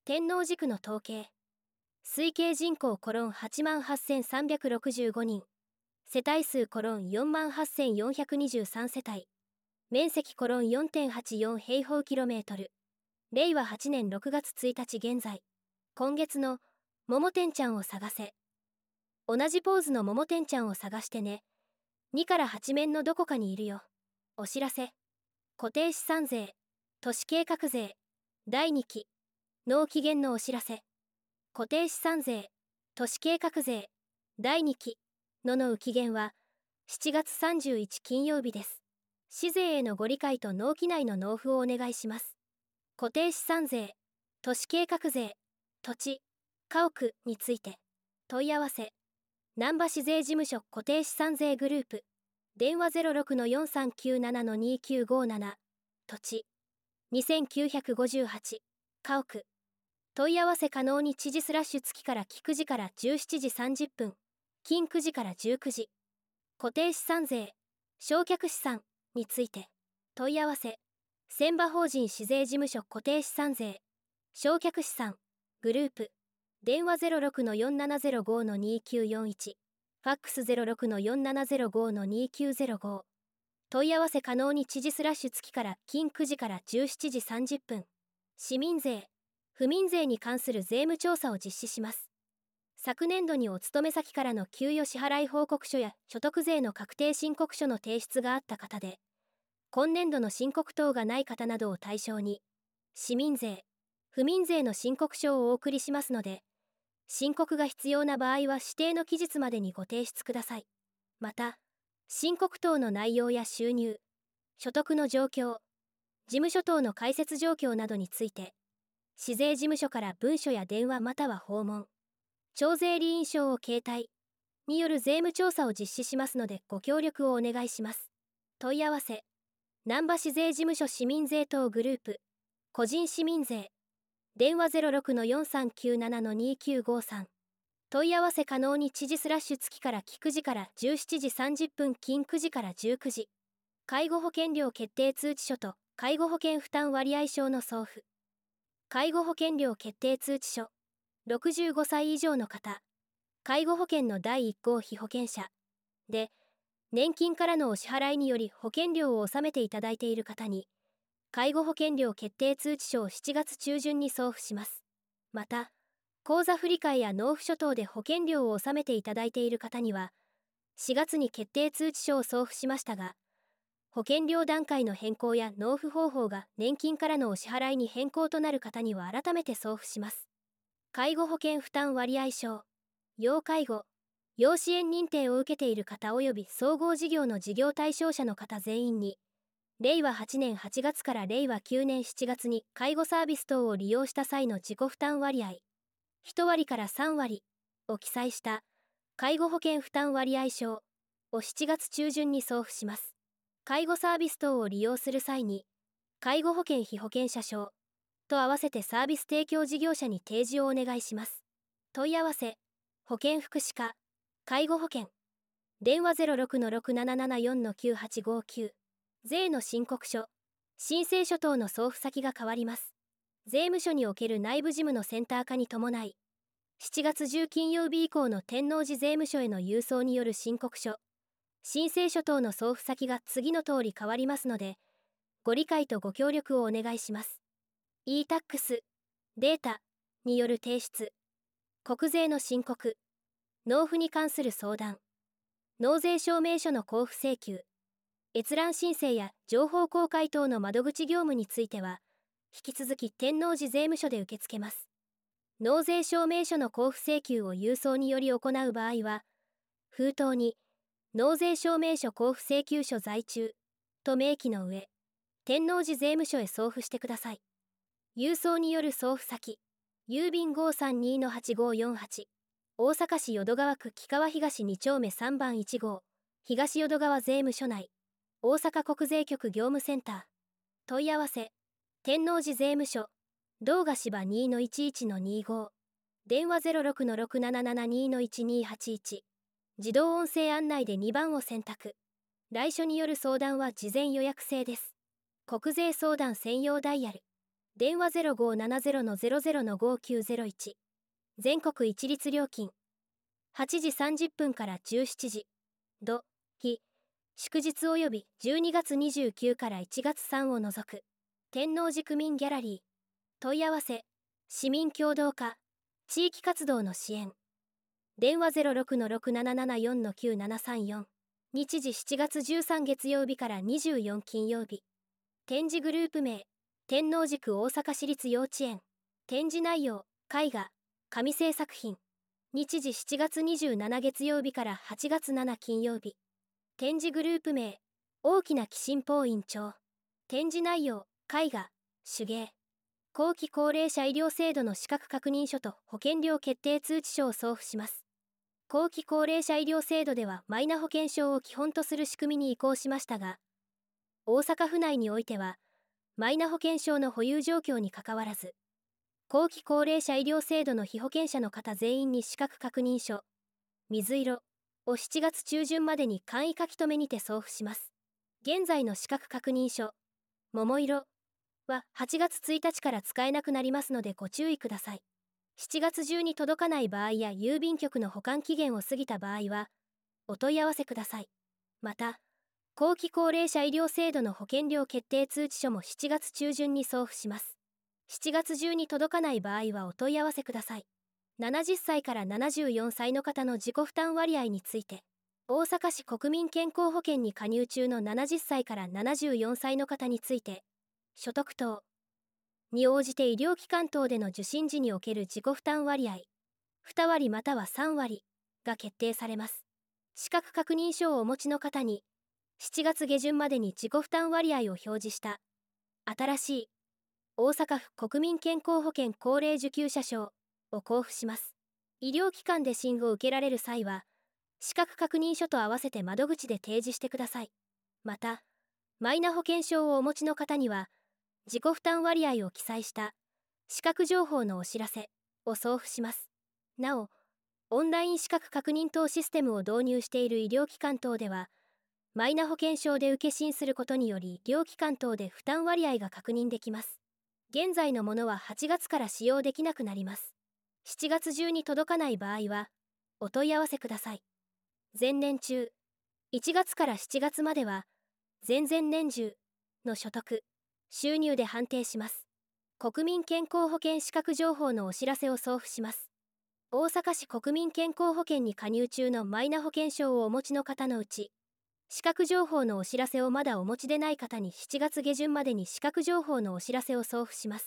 天王寺区の統計。推計人口88365人。世帯数48423世帯。面積4.84平方キロメートル。令和8年6月1日現在。今月のももてんちゃんを探せ。同じポーズのももてんちゃんを探してね。2から8面のどこかにいるよ。お知らせ。固定資産税、都市計画税、第2期、納期限のお知らせ。固定資産税、都市計画税、第2期の期限は7月31金曜日です。市税へのご理解と納期内の納付をお願いします。固定資産税、都市計画税、土地、家屋について、問い合わせ。難波市税事務所固定資産税グループ。電話 06-4397-2957。土地。2958。家屋。問い合わせ可能に知事/月から木9時から17時30分。金9時から19時。固定資産税、償却資産について。問い合わせ。船場法人市税事務所固定資産税、償却資産、グループ。電話 06-4705-2941。ファックス 06-4705-2905。問い合わせ可能に知事/月から金9時から17時30分。市民税、府民税に関する税務調査を実施します。昨年度にお勤め先からの給与支払い報告書や所得税の確定申告書の提出があった方で、今年度の申告等がない方などを対象に、市民税、府民税の申告書をお送りしますので、申告が必要な場合は指定の期日までにご提出ください。また、申告等の内容や収入、所得の状況、事務所等の開設状況などについて、市税事務所から文書や電話または訪問、徴税理員証を携帯による税務調査を実施しますのでご協力をお願いします。問い合わせ、難波市税事務所市民税等グループ、個人市民税、電話 06-4397-2953。問い合わせ可能に知事/月から木9時から17時30分金9時から19時。介護保険料決定通知書と介護保険負担割合証の送付。介護保険料決定通知書。65歳以上の方。介護保険の第1号被保険者。で、年金からのお支払いにより保険料を納めていただいている方に、介護保険料決定通知書を7月中旬に送付します。また、口座振替や納付書等で保険料を納めていただいている方には、4月に決定通知書を送付しましたが、保険料段階の変更や納付方法が年金からのお支払いに変更となる方には改めて送付します。介護保険負担割合証、要介護、要支援認定を受けている方及び総合事業の事業対象者の方全員に、令和8年8月から令和9年7月に介護サービス等を利用した際の自己負担割合、1割から3割を記載した介護保険負担割合証を7月中旬に送付します。介護サービス等を利用する際に、介護保険被保険者証と合わせてサービス提供事業者に提示をお願いします。問い合わせ、保健福祉課、介護保険。電話 06-6774-9859。税の申告書、申請書等の送付先が変わります。税務署における内部事務のセンター化に伴い、7月10金曜日以降の天王寺税務署への郵送による申告書、申請書等の送付先が次の通り変わりますので、ご理解とご協力をお願いします。e-tax、データによる提出、国税の申告、納付に関する相談、納税証明書の交付請求、閲覧申請や情報公開等の窓口業務については、引き続き天王寺税務署で受け付けます。納税証明書の交付請求を郵送により行う場合は、封筒に、納税証明書交付請求書在中と明記の上、天王寺税務署へ送付してください。郵送による送付先、郵便 532-8548、大阪市淀川区木川東2丁目3番1号、東淀川税務署内、大阪国税局業務センター。問い合わせ、天王寺税務署、道賀芝 2-11-25、電話 06-6772-1281、自動音声案内で2番を選択。来所による相談は事前予約制です。国税相談専用ダイヤル。 電話0570-00-5901。全国一律料金。8時30分から17時。土、日、祝日及び12月29から1月3を除く。天王寺区民ギャラリー。問い合わせ。市民協働課。地域活動の支援。電話06-6774-9734。日時7月13月曜日から24金曜日。展示グループ名。天王寺区大阪市立幼稚園。展示内容。絵画。紙製作品。日時7月27月曜日から8月7金曜日。展示グループ名。大きな鬼神法院長。展示内容。絵画。手芸。後期高齢者医療制度の資格確認書と保険料決定通知書を送付します。後期高齢者医療制度ではマイナ保険証を基本とする仕組みに移行しましたが、大阪府内においては、マイナ保険証の保有状況にかかわらず、後期高齢者医療制度の被保険者の方全員に資格確認書、水色を7月中旬までに簡易書き留めにて送付します。現在の資格確認書、桃色は8月1日から使えなくなりますのでご注意ください。7月中に届かない場合や郵便局の保管期限を過ぎた場合は、お問い合わせください。また、後期高齢者医療制度の保険料決定通知書も7月中旬に送付します。7月中に届かない場合はお問い合わせください。70歳から74歳の方の自己負担割合について、大阪市国民健康保険に加入中の70歳から74歳の方について、所得等に応じて医療機関等での受診時における自己負担割合、2割または3割が決定されます。資格確認書をお持ちの方に、7月下旬までに自己負担割合を表示した、新しい大阪府国民健康保険高齢受給者証を交付します。医療機関で診を受けられる際は、資格確認書と合わせて窓口で提示してください。また、マイナ保険証をお持ちの方には、自己負担割合を記載した資格情報のお知らせを送付します。なお、オンライン資格確認等システムを導入している医療機関等では、マイナ保険証で受け診することにより医療機関等で負担割合が確認できます。現在のものは8月から使用できなくなります。7月中に届かない場合は、お問い合わせください。前年中、1月から7月までは、前々年中の所得、収入で判定します。国民健康保険資格情報のお知らせを送付します。大阪市国民健康保険に加入中のマイナ保険証をお持ちの方のうち、資格情報のお知らせをまだお持ちでない方に7月下旬までに資格情報のお知らせを送付します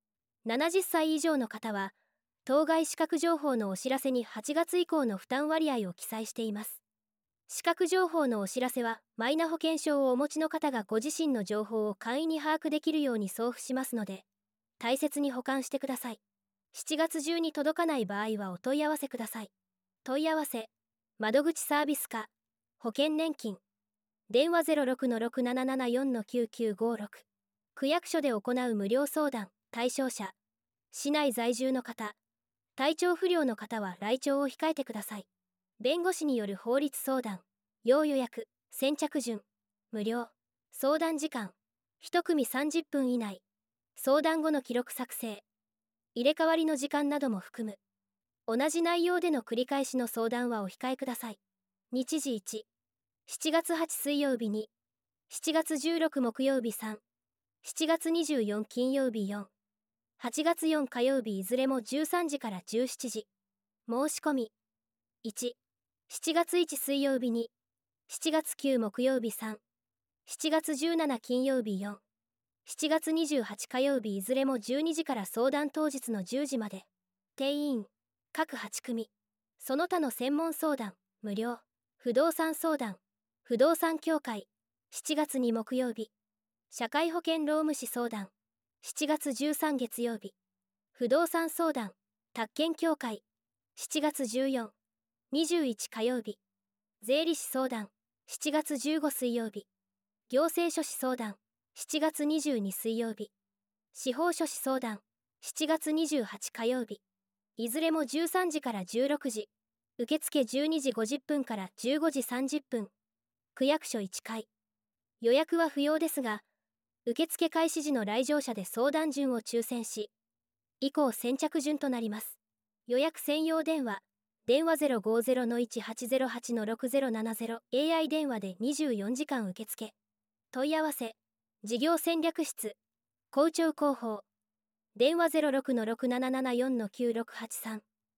。70歳以上の方は、当該資格情報のお知らせに8月以降の負担割合を記載しています。資格情報のお知らせは、マイナ保険証をお持ちの方がご自身の情報を簡易に把握できるように送付しますので、大切に保管してください。7月中に届かない場合はお問い合わせください。問い合わせ、窓口サービス課、保険年金、電話06-6774-9956。区役所で行う無料相談、対象者、市内在住の方、体調不良の方は来庁を控えてください。弁護士による法律相談、要予約、先着順、無料、相談時間、1組30分以内、相談後の記録作成、入れ替わりの時間なども含む。同じ内容での繰り返しの相談はお控えください。日時1、7月8水曜日2、7月16木曜日3、7月24金曜日4、8月4火曜日いずれも13時から17時。申し込み。1、7月1水曜日2、7月9木曜日3、7月17金曜日4、7月28火曜日いずれも12時から相談当日の10時まで。定員、各8組。その他の専門相談、無料。不動産相談、不動産協会、7月2木曜日。社会保険労務士相談、7月13月曜日。不動産相談、宅建協会、7月14、21火曜日。税理士相談、7月15水曜日。行政書士相談、7月22水曜日。司法書士相談、7月28火曜日。いずれも13時から16時。受付12時50分から15時30分。区役所1階。予約は不要ですが、 受付開始時の来場者で相談順を抽選し、以降先着順となります。予約専用電話、電話050-1808-6070 AI 電話で24時間受付。問い合わせ、事業戦略室、校長広報、電話06-6774-9683